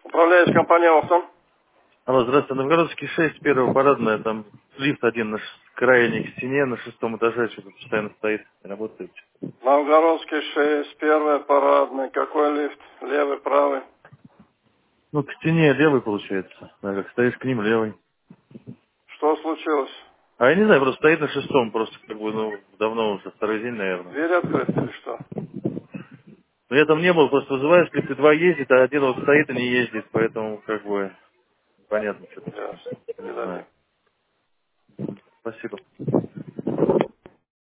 Управляющая компания «Охтон». Алло, здравствуйте. Новгородский 6, первая парадная, там лифт один на крайней стене, на 6-м этаже, что-то постоянно стоит, не работает. Новгородский 6, первая парадная. Какой лифт? Левый, правый? Ну, к стене левый получается, да, как стоишь к ним левый. Что случилось? А я не знаю, просто стоит на 6-м, просто как бы, ну, давно уже, второй день, наверное. Дверь открыта или что? Но я там не был, просто вызываешь, если два ездит, а один вот стоит и не ездит, поэтому, как бы, понятно что-то, Ясно. не Передадим. знаю. Спасибо.